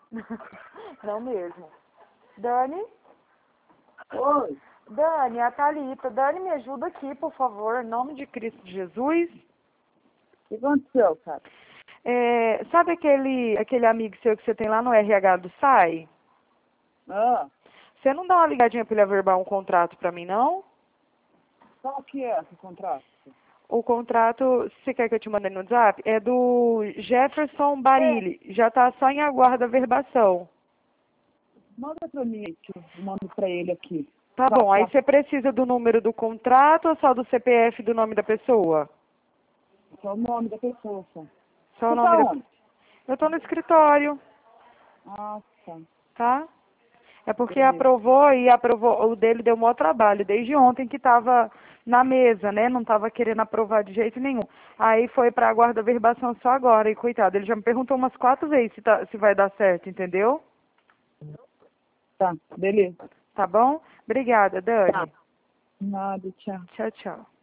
Não mesmo. Dani? Oi. Dani, a Thalita. Dani, me ajuda aqui, por favor, em nome de Cristo Jesus. O que aconteceu, cara? Sabe aquele amigo seu que você tem lá no RH do SAI? Ah, Você não dá uma ligadinha pra ele averbar um contrato pra mim, não? qual que é esse contrato? O contrato, você quer que eu te mande no WhatsApp? É do Jefferson Barilli. Já tá só em aguardo a verbação. Manda pra mim que eu mando pra ele aqui. Tá bom, aí você precisa do número do contrato ou só do CPF do nome da pessoa? Só o nome da pessoa, só. Só o Você nome tá da... onde? Eu tô no escritório, Ah, tá. tá? É porque Beleza. aprovou, o dele deu o maior trabalho, desde ontem que tava na mesa, né? Não tava querendo aprovar de jeito nenhum. Aí foi pra aguarda verbação só agora, e coitado, ele já me perguntou umas 4 vezes se vai dar certo, entendeu? Tá, beleza. Tá bom? Obrigada, Tá. Dani. Nada, tchau. Tchau, tchau.